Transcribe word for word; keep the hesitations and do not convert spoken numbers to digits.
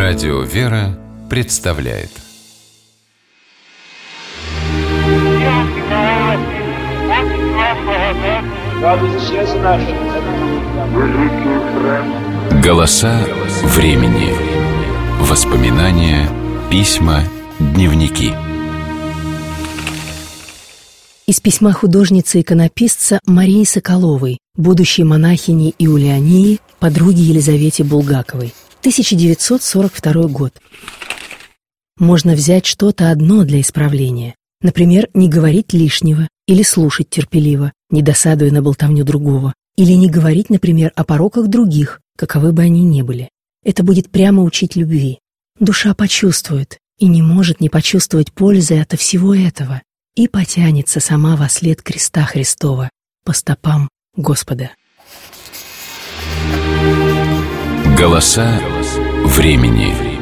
Радио «Вера» представляет. Голоса времени. Воспоминания, письма, дневники. Из письма художницы-иконописца Марии Соколовой, будущей монахини Иулиании, подруги Елизавете Булгаковой. тысяча девятьсот сорок второй год. Можно взять что-то одно для исправления. Например, не говорить лишнего или слушать терпеливо, не досадуя на болтовню другого. Или не говорить, например, о пороках других, каковы бы они ни были. Это будет прямо учить любви. Душа почувствует и не может не почувствовать пользы ото всего этого и потянется сама во след креста Христова по стопам Господа. Голоса времени.